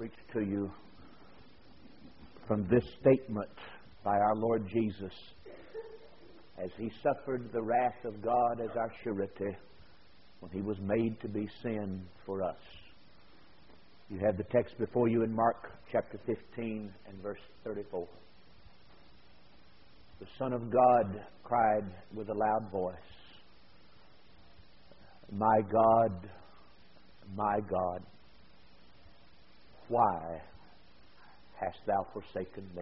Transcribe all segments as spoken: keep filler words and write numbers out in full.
preach to you from this statement by our Lord Jesus as He suffered the wrath of God as our surety when He was made to be sin for us. You have the text before you in Mark chapter fifteen and verse thirty-four. The Son of God cried with a loud voice, "My God, my God, why hast thou forsaken me?"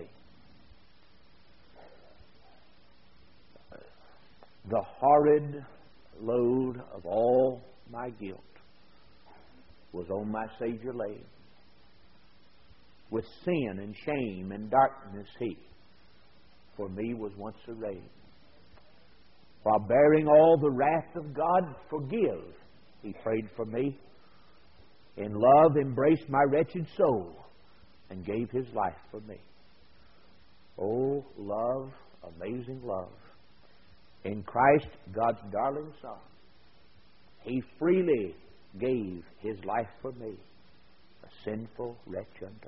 The horrid load of all my guilt was on my Savior laid. With sin and shame and darkness He for me was once arrayed. While bearing all the wrath of God, forgive, He prayed for me. In love embraced my wretched soul and gave His life for me. Oh, love, amazing love. In Christ, God's darling Son, He freely gave His life for me, a sinful wretch undone.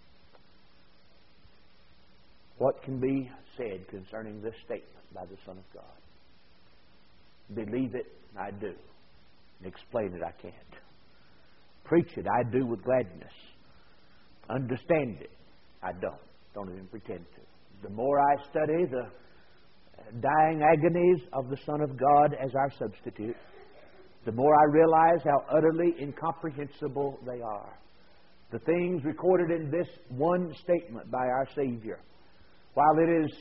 What can be said concerning this statement by the Son of God? Believe it, I do. And explain it, I can't. Preach it, I do with gladness. Understand it, I don't. Don't even pretend to. The more I study the dying agonies of the Son of God as our substitute, the more I realize how utterly incomprehensible they are. The things recorded in this one statement by our Savior, while it is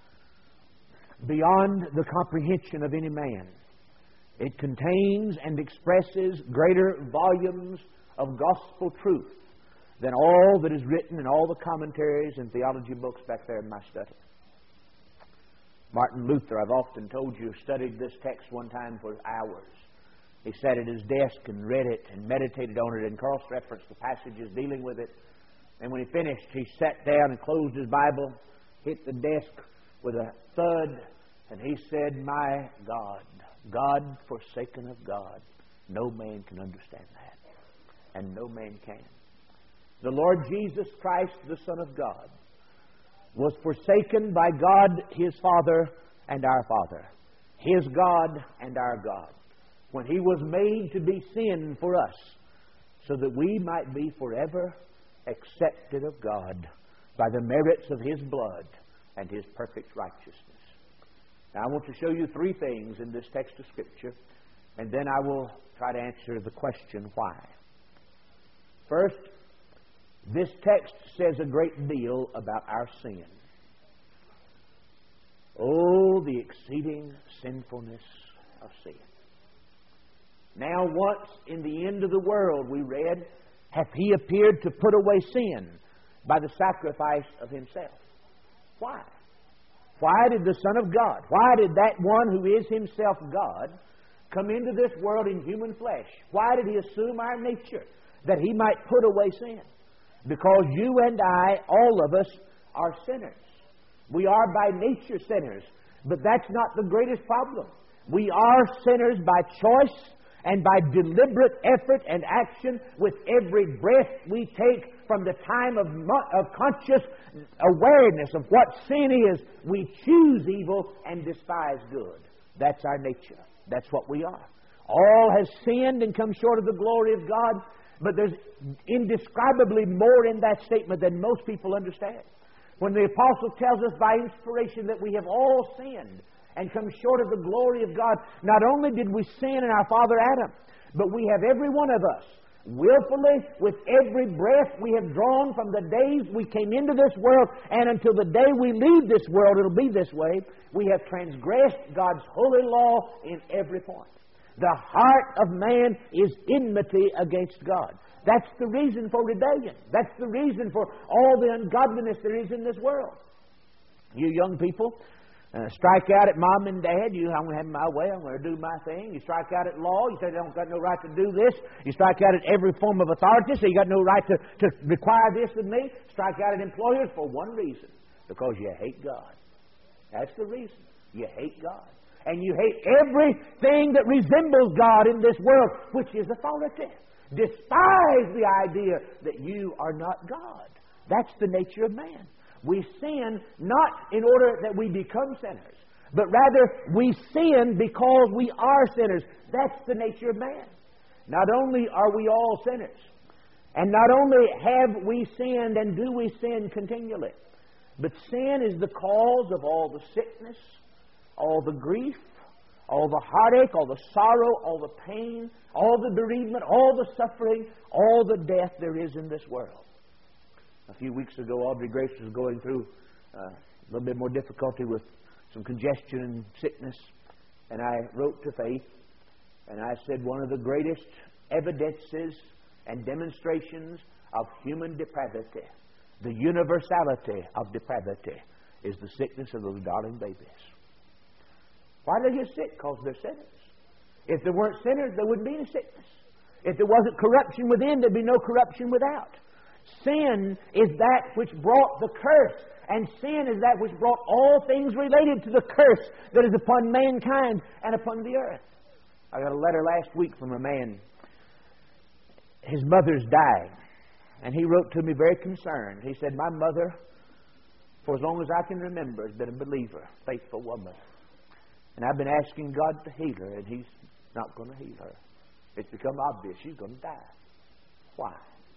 beyond the comprehension of any man, it contains and expresses greater volumes of gospel truth than all that is written in all the commentaries and theology books back there in my study. Martin Luther, I've often told you, studied this text one time for hours. He sat at his desk and read it and meditated on it and cross-referenced the passages dealing with it. And when he finished, he sat down and closed his Bible, hit the desk with a thud, and he said, "My God, God forsaken of God, no man can understand that." And no man can. The Lord Jesus Christ, the Son of God, was forsaken by God, His Father, and our Father. His God and our God. When He was made to be sin for us, so that we might be forever accepted of God by the merits of His blood and His perfect righteousness. Now I want to show you three things in this text of Scripture, and then I will try to answer the question, why. First, this text says a great deal about our sin. Oh, the exceeding sinfulness of sin. Now once in the end of the world, we read, hath He appeared to put away sin by the sacrifice of Himself. Why? Why did the Son of God, why did that one who is Himself God, come into this world in human flesh? Why did He assume our nature? That He might put away sin. Because you and I, all of us, are sinners. We are by nature sinners. But that's not the greatest problem. We are sinners by choice and by deliberate effort and action with every breath we take from the time of, of conscious awareness of what sin is. We choose evil and despise good. That's our nature. That's what we are. All have sinned and come short of the glory of God. But there's indescribably more in that statement than most people understand. When the apostle tells us by inspiration that we have all sinned and come short of the glory of God, not only did we sin in our father Adam, but we have every one of us willfully, with every breath we have drawn from the days we came into this world and until the day we leave this world, it'll be this way, we have transgressed God's holy law in every point. The heart of man is enmity against God. That's the reason for rebellion. That's the reason for all the ungodliness there is in this world. You young people, uh, strike out at mom and dad. You, I'm going to have my way. I'm going to do my thing. You strike out at law. You say, I don't got no right to do this. You strike out at every form of authority. So you got no right to, to require this of me. Strike out at employers for one reason. Because you hate God. That's the reason. You hate God. And you hate everything that resembles God in this world, which is authority. Despise the idea that you are not God. That's the nature of man. We sin not in order that we become sinners, but rather we sin because we are sinners. That's the nature of man. Not only are we all sinners, and not only have we sinned and do we sin continually, but sin is the cause of all the sickness, all the grief, all the heartache, all the sorrow, all the pain, all the bereavement, all the suffering, all the death there is in this world. A few weeks ago, Audrey Grace was going through uh, a little bit more difficulty with some congestion and sickness, and I wrote to Faith, and I said one of the greatest evidences and demonstrations of human depravity, the universality of depravity, is the sickness of those darling babies. Why do they get sick? Because they're sinners. If there weren't sinners, there wouldn't be any sickness. If there wasn't corruption within, there'd be no corruption without. Sin is that which brought the curse, and sin is that which brought all things related to the curse that is upon mankind and upon the earth. I got a letter last week from a man. His mother's dying, and he wrote to me very concerned. He said, "My mother, for as long as I can remember, has been a believer, faithful woman. And I've been asking God to heal her, and He's not going to heal her. It's become obvious she's going to die. Why?"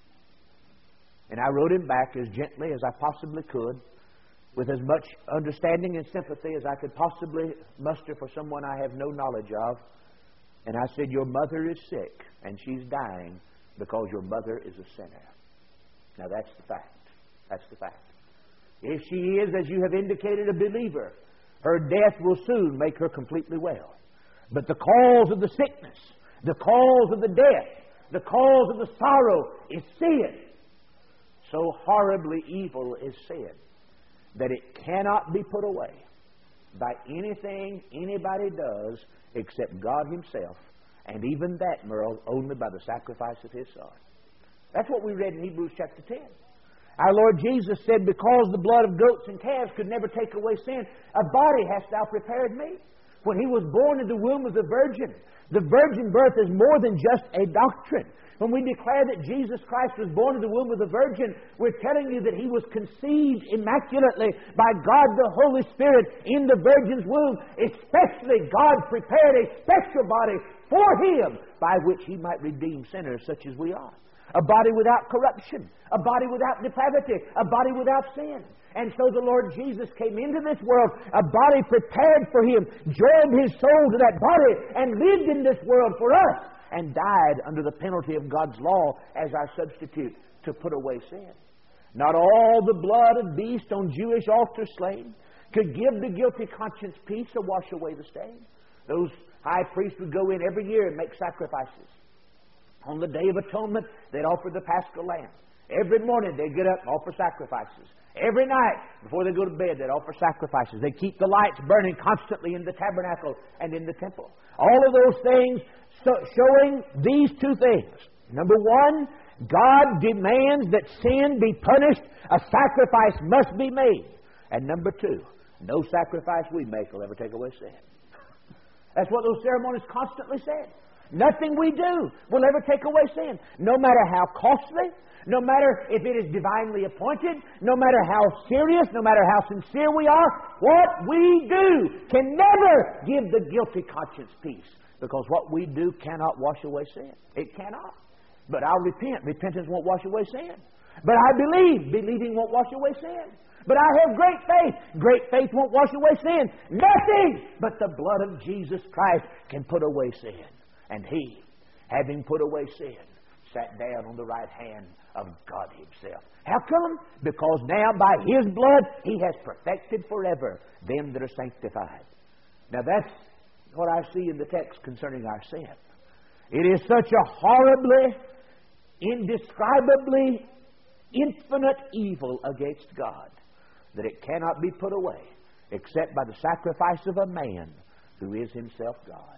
And I wrote him back as gently as I possibly could, with as much understanding and sympathy as I could possibly muster for someone I have no knowledge of. And I said, "Your mother is sick, and she's dying because your mother is a sinner." Now that's the fact. That's the fact. If she is, as you have indicated, a believer, her death will soon make her completely well. But the cause of the sickness, the cause of the death, the cause of the sorrow is sin. So horribly evil is sin that it cannot be put away by anything anybody does except God Himself, and even that, Merle, only by the sacrifice of His Son. That's what we read in Hebrews chapter ten. Our Lord Jesus said, "Because the blood of goats and calves could never take away sin, a body hast thou prepared me." When He was born in the womb of the Virgin, the virgin birth is more than just a doctrine. When we declare that Jesus Christ was born in the womb of the Virgin, we're telling you that He was conceived immaculately by God the Holy Spirit in the Virgin's womb. Especially God prepared a special body for Him by which He might redeem sinners such as we are. A body without corruption, a body without depravity, a body without sin. And so the Lord Jesus came into this world, a body prepared for Him, joined His soul to that body, and lived in this world for us, and died under the penalty of God's law as our substitute to put away sin. Not all the blood of beast on Jewish altars slain could give the guilty conscience peace or wash away the stain. Those high priests would go in every year and make sacrifices. On the Day of Atonement, they'd offer the Paschal Lamb. Every morning they'd get up and offer sacrifices. Every night before they go to bed, they'd offer sacrifices. They'd keep the lights burning constantly in the tabernacle and in the temple. All of those things so showing these two things. Number one, God demands that sin be punished. A sacrifice must be made. And number two, no sacrifice we make will ever take away sin. That's what those ceremonies constantly said. Nothing we do will ever take away sin. No matter how costly, no matter if it is divinely appointed, no matter how serious, no matter how sincere we are, what we do can never give the guilty conscience peace. Because what we do cannot wash away sin. It cannot. But I'll repent. Repentance won't wash away sin. But I believe. Believing won't wash away sin. But I have great faith. Great faith won't wash away sin. Nothing but the blood of Jesus Christ can put away sin. And He, having put away sin, sat down on the right hand of God Himself. How come? Because now by His blood He has perfected forever them that are sanctified. Now that's what I see in the text concerning our sin. It is such a horribly, indescribably, infinite evil against God that it cannot be put away except by the sacrifice of a man who is Himself God.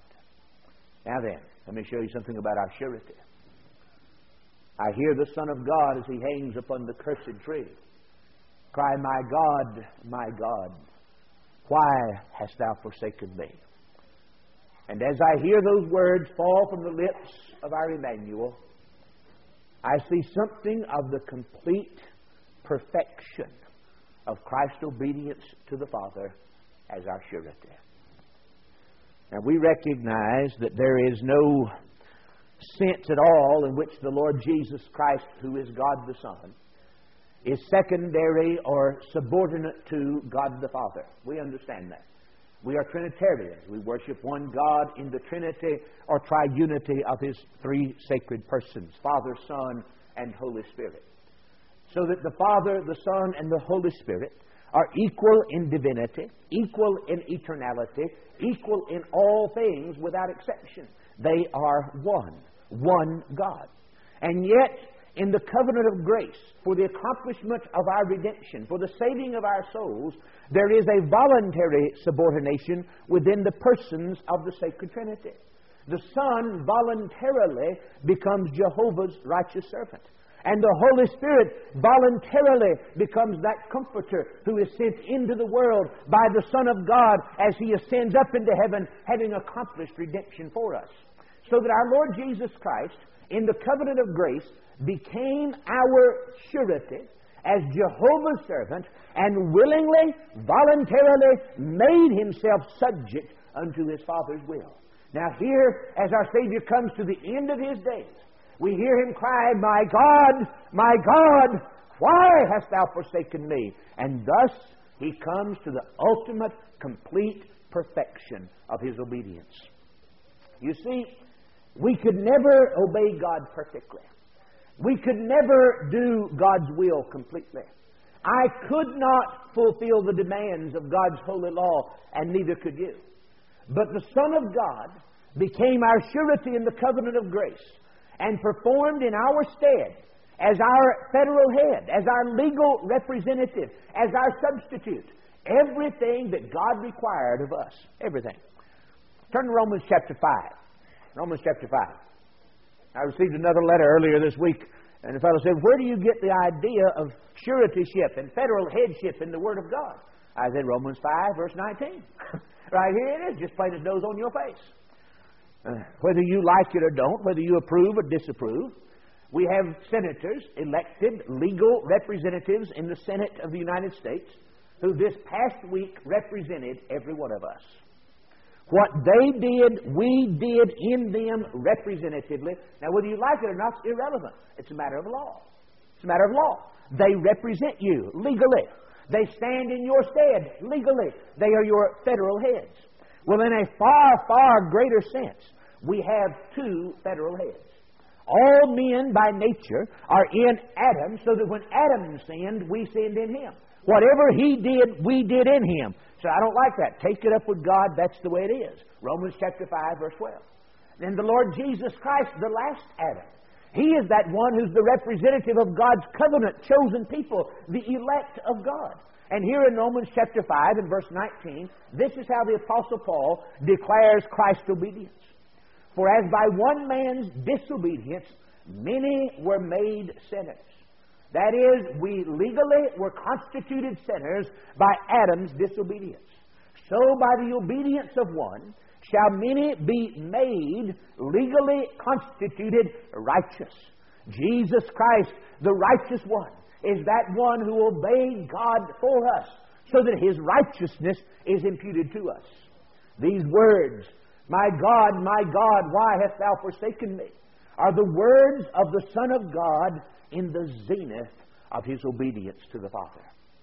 Now then, let me show you something about our surety. I hear the Son of God as He hangs upon the cursed tree cry, "My God, my God, why hast Thou forsaken me?" And as I hear those words fall from the lips of our Emmanuel, I see something of the complete perfection of Christ's obedience to the Father as our surety. Now, we recognize that there is no sense at all in which the Lord Jesus Christ, who is God the Son, is secondary or subordinate to God the Father. We understand that. We are Trinitarians. We worship one God in the Trinity or triunity of His three sacred persons, Father, Son, and Holy Spirit. So that the Father, the Son, and the Holy Spirit are equal in divinity, equal in eternality, equal in all things without exception. They are one, one God. And yet, in the covenant of grace, for the accomplishment of our redemption, for the saving of our souls, there is a voluntary subordination within the persons of the sacred Trinity. The Son voluntarily becomes Jehovah's righteous servant. And the Holy Spirit voluntarily becomes that Comforter who is sent into the world by the Son of God as He ascends up into heaven, having accomplished redemption for us. So that our Lord Jesus Christ, in the covenant of grace, became our surety as Jehovah's servant and willingly, voluntarily made Himself subject unto His Father's will. Now here, as our Savior comes to the end of His days, we hear Him cry, "My God, my God, why hast Thou forsaken me?" And thus He comes to the ultimate, complete perfection of His obedience. You see, we could never obey God perfectly. We could never do God's will completely. I could not fulfill the demands of God's holy law, and neither could you. But the Son of God became our surety in the covenant of grace and performed in our stead as our federal head, as our legal representative, as our substitute, everything that God required of us. Everything. Turn to Romans chapter five. Romans chapter five. I received another letter earlier this week, and the fellow said, "Where do you get the idea of suretyship and federal headship in the Word of God?" I said, Romans five, verse nineteen. Right here it is, just plain as nose on your face. Uh, whether you like it or don't, whether you approve or disapprove, we have senators, elected legal representatives in the Senate of the United States, who this past week represented every one of us. What they did, we did in them representatively. Now, whether you like it or not, it's irrelevant. It's a matter of law. It's a matter of law. They represent you legally. They stand in your stead legally. They are your federal heads. Well, in a far, far greater sense, we have two federal heads. All men by nature are in Adam, so that when Adam sinned, we sinned in him. Whatever he did, we did in him. So I don't like that. Take it up with God. That's the way it is. Romans chapter five, verse twelve. Then the Lord Jesus Christ, the last Adam, He is that one who's the representative of God's covenant, chosen people, the elect of God. And here in Romans chapter five and verse nineteen, this is how the Apostle Paul declares Christ's obedience. For as by one man's disobedience, many were made sinners. That is, we legally were constituted sinners by Adam's disobedience. So by the obedience of one shall many be made legally constituted righteous. Jesus Christ, the righteous one, is that one who obeyed God for us, so that His righteousness is imputed to us. These words, "My God, my God, why hast Thou forsaken me?" are the words of the Son of God in the zenith of His obedience to the Father.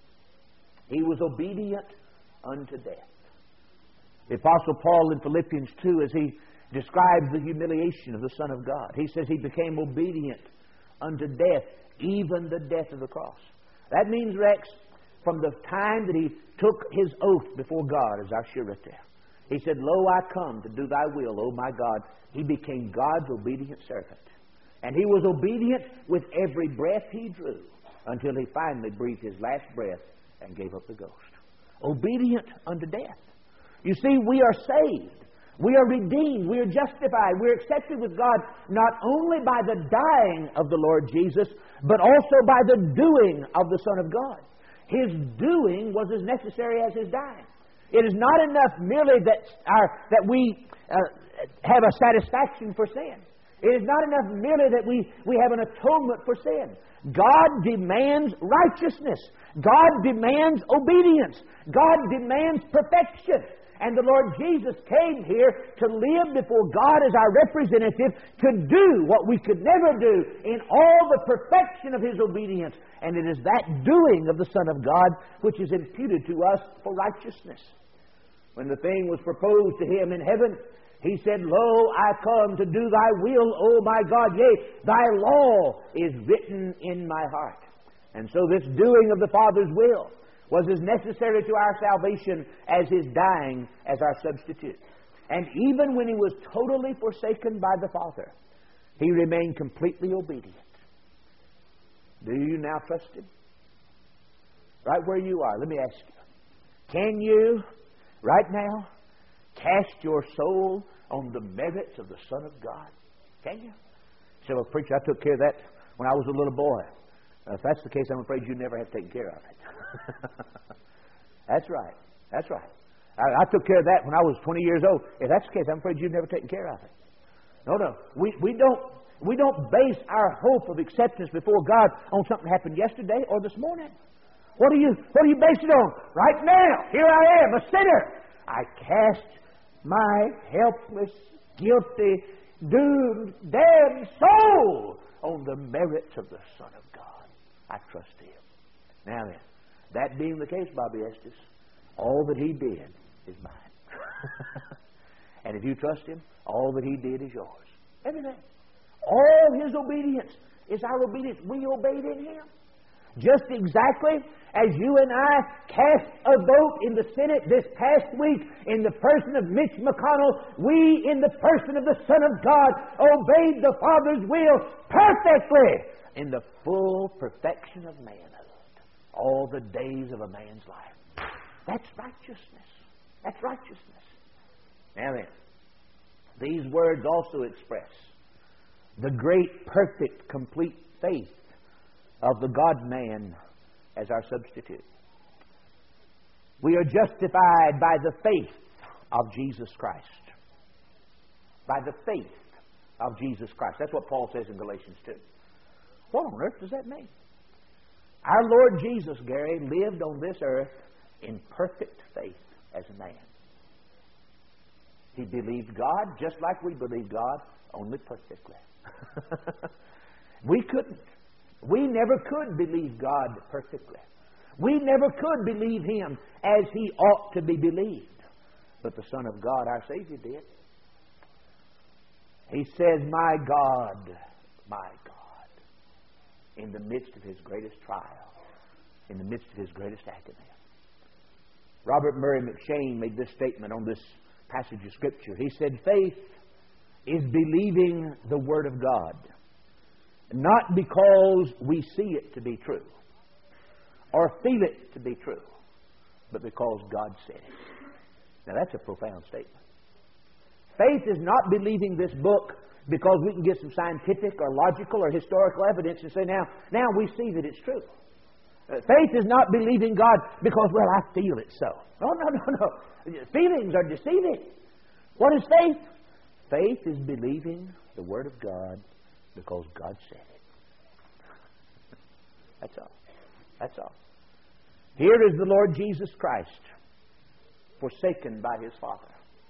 He was obedient unto death. The Apostle Paul in Philippians two, as he describes the humiliation of the Son of God, he says He became obedient unto death, even the death of the cross. That means, Rex, from the time that He took His oath before God as our surety, He said, "Lo, I come to do Thy will, O my God." He became God's obedient servant. And He was obedient with every breath He drew until He finally breathed His last breath and gave up the ghost. Obedient unto death. You see, we are saved. We are redeemed. We are justified. We are accepted with God not only by the dying of the Lord Jesus, but also by the doing of the Son of God. His doing was as necessary as His dying. It is not enough merely that, our, that we uh, have a satisfaction for sin. It is not enough merely that we, we have an atonement for sin. God demands righteousness. God demands obedience. God demands perfection. And the Lord Jesus came here to live before God as our representative, to do what we could never do in all the perfection of His obedience. And it is that doing of the Son of God which is imputed to us for righteousness. When the thing was proposed to Him in heaven, He said, Lo, I come to do Thy will, O my God. Yea, Thy law is written in my heart. And so this doing of the Father's will was as necessary to our salvation as His dying as our substitute. And even when He was totally forsaken by the Father, He remained completely obedient. Do you now trust Him? Right where you are, let me ask you. Can you, right now, cast your soul on the merits of the Son of God? Can you? You say, well, preacher, I took care of that when I was a little boy. Uh, if that's the case, I'm afraid you never have taken care of it. That's right. That's right. I, I took care of that when I was twenty years old. If that's the case, I'm afraid you've never taken care of it. No, no. We, we don't we don't base our hope of acceptance before God on something that happened yesterday or this morning. What do you what do you base it on? Right now, here I am, a sinner. I cast my helpless, guilty, doomed, damned soul on the merits of the Son of God. I trust Him. Now then, that being the case, Bobby Estes, all that He did is mine. And if you trust Him, all that He did is yours. Everything. All His obedience is our obedience. We obeyed in Him. Just exactly as you and I cast a vote in the Senate this past week in the person of Mitch McConnell, we in the person of the Son of God obeyed the Father's will perfectly in the full perfection of manhood. All the days of a man's life. That's righteousness. That's righteousness. Now then, these words also express the great, perfect, complete faith of the God-man as our substitute. We are justified by the faith of Jesus Christ. By the faith of Jesus Christ. That's what Paul says in Galatians two. What on earth does that mean? Our Lord Jesus, Gary, lived on this earth in perfect faith as a man. He believed God just like we believe God, only perfectly. We couldn't. We never could believe God perfectly. We never could believe Him as He ought to be believed. But the Son of God, our Savior, did. He says, My God, my God, in the midst of His greatest trial, in the midst of His greatest agony. Robert Murray McShane made this statement on this passage of Scripture. He said, faith is believing the Word of God, not because we see it to be true or feel it to be true, but because God said it. Now that's a profound statement. Faith is not believing this book because we can get some scientific or logical or historical evidence and say, now, now we see that it's true. Uh, faith is not believing God because, well, I feel it so. No, no, no, no. Feelings are deceiving. What is faith? Faith is believing the Word of God because God said it. That's all. That's all. Here is the Lord Jesus Christ, forsaken by His Father,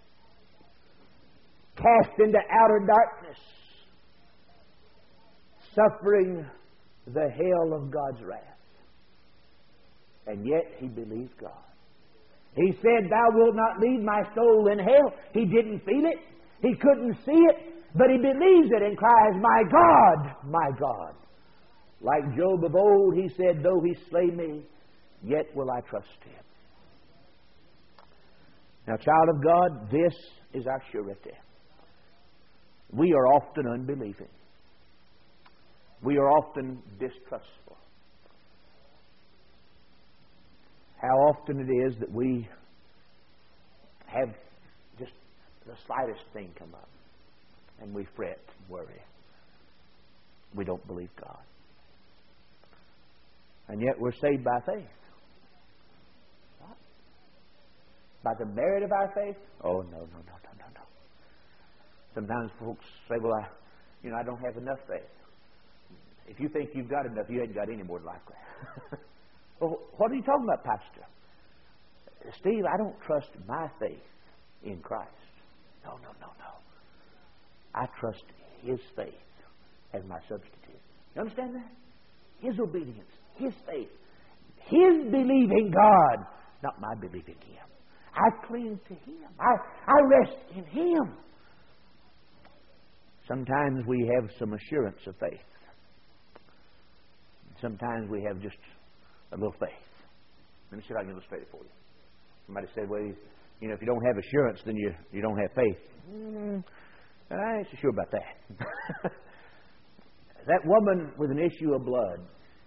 cast into outer darkness, suffering the hell of God's wrath. And yet He believed God. He said, Thou wilt not leave my soul in hell. He didn't feel it. He couldn't see it. But he believes it and cries, My God, my God. Like Job of old, he said, Though He slay me, yet will I trust Him. Now, child of God, this is our surety. We are often unbelieving. We are often distrustful. How often it is that we have just the slightest thing come up and we fret and worry. We don't believe God. And yet we're saved by faith. By the merit of our faith? Oh, no, no, no, no, no, no. Sometimes folks say, well, I, you know, I don't have enough faith. If you think you've got enough, you ain't got any more than likely. Well, what are you talking about, Pastor? Steve, I don't trust my faith in Christ. No, no, no, no. I trust His faith as my substitute. You understand that? His obedience, His faith, His believing God, not my believing Him. I cling to Him. I, I rest in Him. Sometimes we have some assurance of faith. Sometimes we have just a little faith. Let me see if I can illustrate it for you. Somebody said, well, you know, if you don't have assurance, then you, you don't have faith. Mm, I ain't so sure about that. That woman with an issue of blood,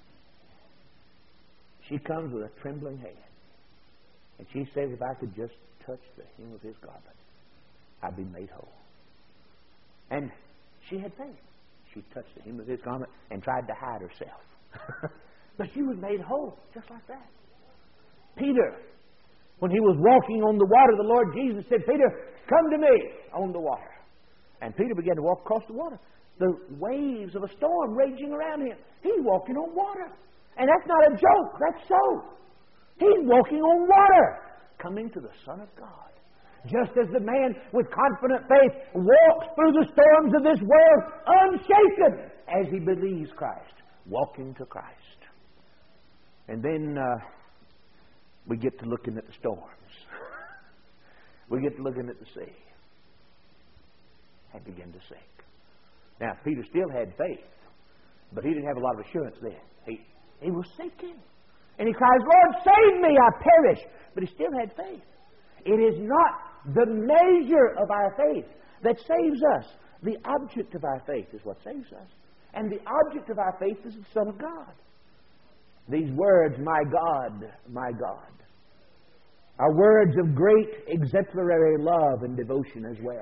she comes with a trembling hand. And she says, if I could just touch the hem of His garment, I'd be made whole. And she had faith. She touched the hem of His garment and tried to hide herself. But she was made whole, just like that. Peter, when he was walking on the water, the Lord Jesus said, Peter, come to me on the water. And Peter began to walk across the water. The waves of a storm raging around him. He's walking on water. And that's not a joke. That's so. He's walking on water, coming to the Son of God. Just as the man with confident faith walks through the storms of this world unshaken as he believes Christ, walking to Christ. And then uh, we get to looking at the storms. We get to looking at the sea and begin to sink. Now, Peter still had faith, but he didn't have a lot of assurance then. He, he was sinking. And he cries, Lord, save me, I perish. But he still had faith. It is not the measure of our faith that saves us. The object of our faith is what saves us. And the object of our faith is the Son of God. These words, my God, my God, are words of great exemplary love and devotion as well.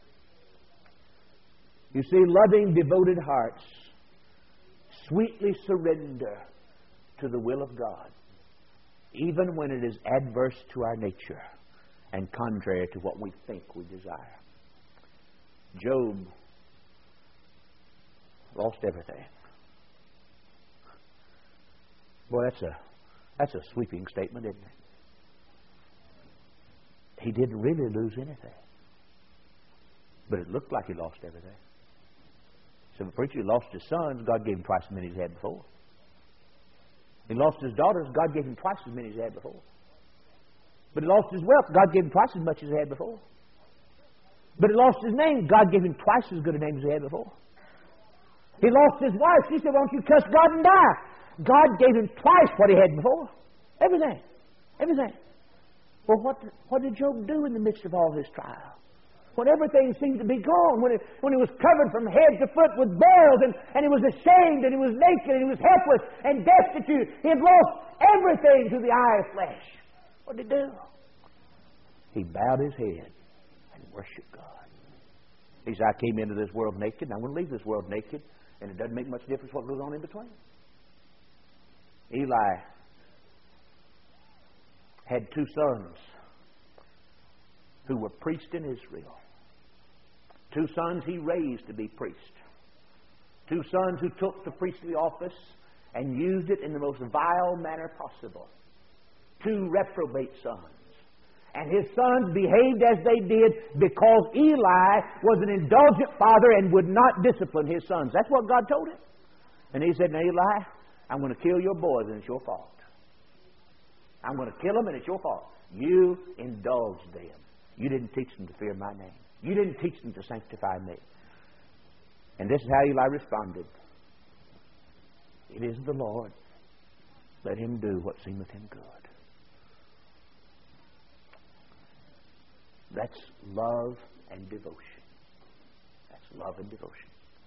You see, loving, devoted hearts sweetly surrender to the will of God, even when it is adverse to our nature and contrary to what we think we desire. Job lost everything. Boy, that's a that's a sweeping statement, isn't it? He didn't really lose anything, but it looked like he lost everything. So the preacher lost his sons, God gave him twice as many as he had before. He lost his daughters, God gave him twice as many as he had before. But he lost his wealth, God gave him twice as much as he had before. But he lost his name, God gave him twice as good a name as he had before. He lost his wife, she said, won't you cuss God and die? God gave him twice what he had before. Everything. Everything. Well, what, what did Job do in the midst of all his trial? When everything seemed to be gone, when, it, when he was covered from head to foot with boils, and, and he was ashamed, and he was naked, and he was helpless and destitute. He had lost everything to the eye of flesh. What did he do? He bowed his head and worshiped God. He said, I came into this world naked, and I'm going to leave this world naked, and it doesn't make much difference what goes on in between. Eli had two sons who were priests in Israel. Two sons he raised to be priests. Two sons who took the priestly office and used it in the most vile manner possible. Two reprobate sons. And his sons behaved as they did because Eli was an indulgent father and would not discipline his sons. That's what God told him. And he said, now Eli, I'm going to kill your boys and it's your fault. I'm going to kill them and it's your fault. You indulged them. You didn't teach them to fear my name. You didn't teach them to sanctify me. And this is how Eli responded. It is the Lord. Let him do what seemeth him good. That's love and devotion. That's love and devotion.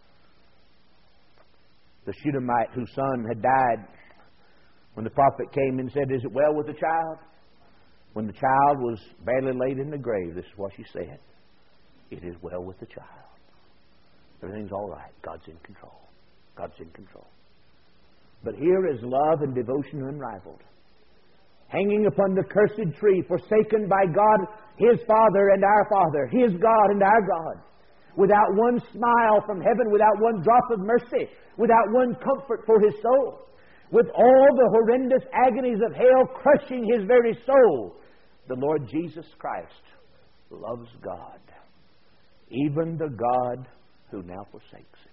The Shunammite whose son had died, when the prophet came and said, is it well with the child? When the child was badly laid in the grave, this is what she said. It is well with the child. Everything's all right. God's in control. God's in control. But here is love and devotion unrivaled. hanging upon the cursed tree, forsaken by God, His Father and our Father, His God and our God, without one smile from heaven, without one drop of mercy, without one comfort for His soul, with all the horrendous agonies of hell crushing His very soul, the Lord Jesus Christ loves God, even the God who now forsakes Him.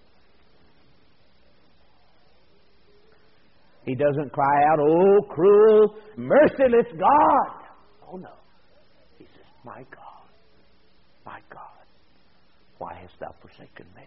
He doesn't cry out, "Oh, cruel, merciless God!" Oh, no. He says, "My God, my God, why hast Thou forsaken me?"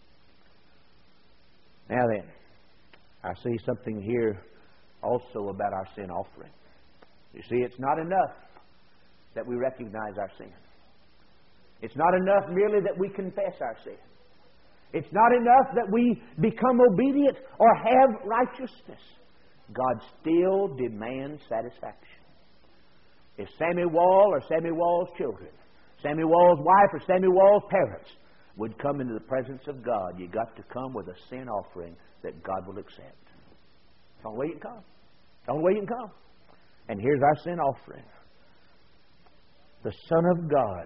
Now then, I see something here also about our sin offering. You see, it's not enough that we recognize our sin. It's not enough merely that we confess our sin. It's not enough that we become obedient or have righteousness. God still demands satisfaction. If Sammy Wall or Sammy Wall's children, Sammy Wall's wife or Sammy Wall's parents would come into the presence of God, you got to come with a sin offering that God will accept. It's the only way you can come. It's the only way you can come. And here's our sin offering. The Son of God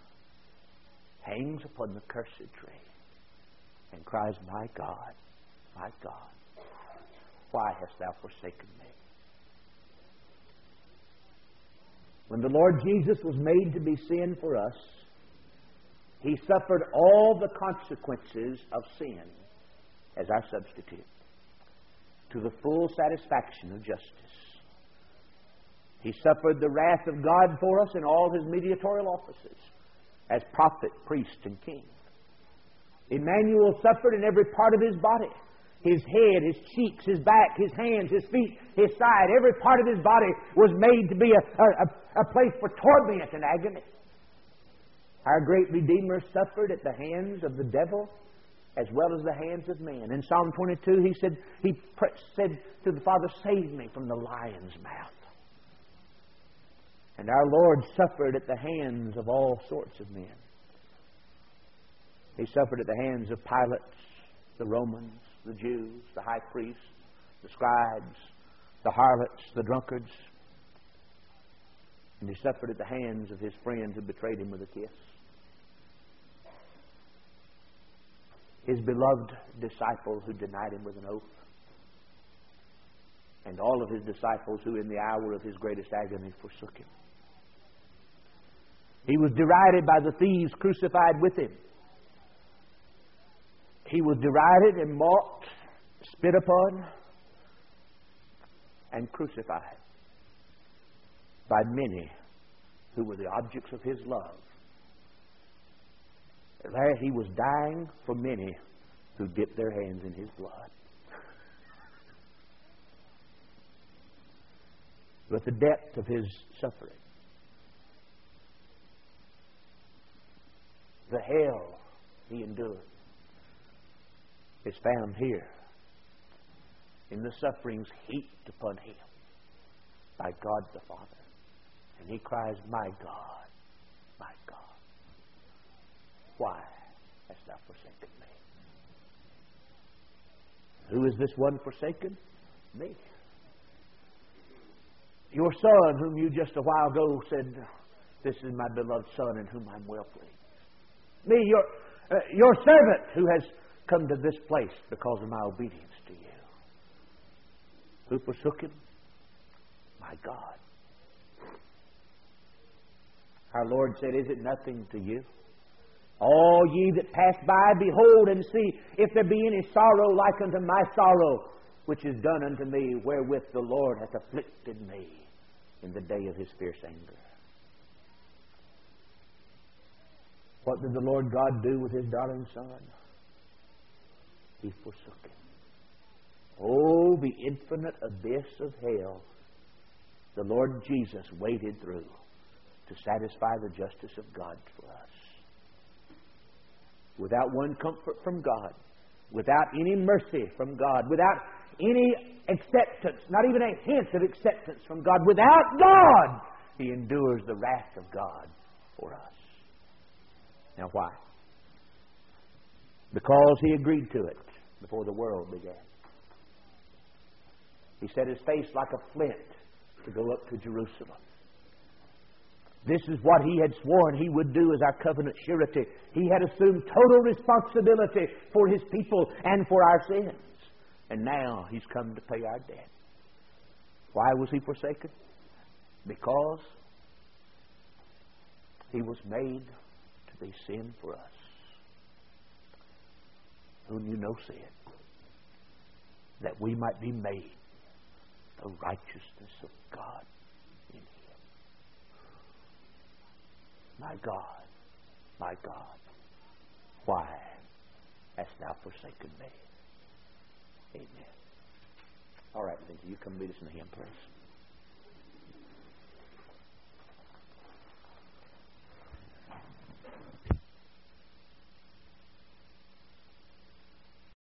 hangs upon the cursed tree and cries, "My God, my God, why hast Thou forsaken me?" When the Lord Jesus was made to be sin for us, He suffered all the consequences of sin as our substitute, to the full satisfaction of justice. He suffered the wrath of God for us in all His mediatorial offices, as prophet, priest, and king. Emmanuel suffered in every part of His body. His head, His cheeks, His back, His hands, His feet, His side. Every part of His body was made to be a, a, a place for torment and agony. Our great Redeemer suffered at the hands of the devil as well as the hands of men. In Psalm twenty-two, he said, he pre- said to the Father, "Save me from the lion's mouth." And our Lord suffered at the hands of all sorts of men. He suffered at the hands of Pilate, the Romans, the Jews, the high priests, the scribes, the harlots, the drunkards. And He suffered at the hands of His friends who betrayed Him with a kiss. His beloved disciple who denied Him with an oath. And all of His disciples who in the hour of His greatest agony forsook Him. He was derided by the thieves crucified with Him. He was derided and mocked, spit upon, and crucified by many who were the objects of His love. There He was dying for many who dipped their hands in His blood. But the depth of His suffering, the hell He endured, is found here in the sufferings heaped upon Him by God the Father. And He cries, "My God, my God, why hast Thou forsaken me?" Who is this one forsaken? Me. Your Son, whom you just a while ago said, "This is my beloved Son in whom I'm well pleased." Me, your, uh, your servant, who has come to this place because of my obedience to you. Who forsook Him? My God. Our Lord said, "Is it nothing to you? All ye that pass by, behold and see if there be any sorrow like unto my sorrow, which is done unto me, wherewith the Lord hath afflicted me in the day of His fierce anger." What did the Lord God do with His darling Son? He forsook Him. Oh, the infinite abyss of hell the Lord Jesus waded through to satisfy the justice of God for us. Without one comfort from God, without any mercy from God, without any acceptance, not even a hint of acceptance from God, without God, He endures the wrath of God for us. Now why? Because He agreed to it before the world began. He set His face like a flint to go up to Jerusalem. This is what He had sworn He would do as our covenant surety. He had assumed total responsibility for His people and for our sins. And now He's come to pay our debt. Why was He forsaken? Because He was made to be sin for us, who knew no sin, that we might be made the righteousness of God in Him. My God, my God, why hast Thou forsaken me? Amen. All right, Lindsay, you come lead us in the hymn, please.